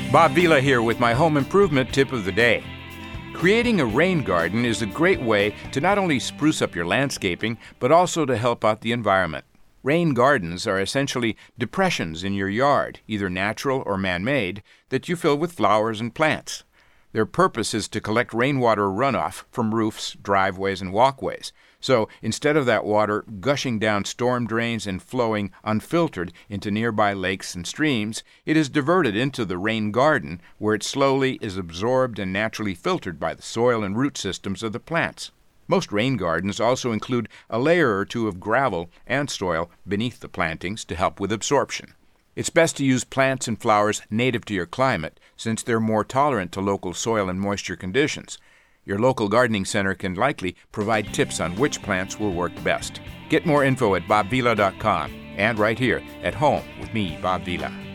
Bob Vila here with my home improvement tip of the day. Creating a rain garden is a great way to not only spruce up your landscaping, but also to help out the environment. Rain gardens are essentially depressions in your yard, either natural or man-made, that you fill with flowers and plants. Their purpose is to collect rainwater runoff from roofs, driveways, and walkways. So instead of that water gushing down storm drains and flowing unfiltered into nearby lakes and streams, it is diverted into the rain garden, where it slowly is absorbed and naturally filtered by the soil and root systems of the plants. Most rain gardens also include a layer or two of gravel and soil beneath the plantings to help with absorption. It's best to use plants and flowers native to your climate, since they're more tolerant to local soil and moisture conditions. Your local gardening center can likely provide tips on which plants will work best. Get more info at bobvila.com and right here at home with me, Bob Vila.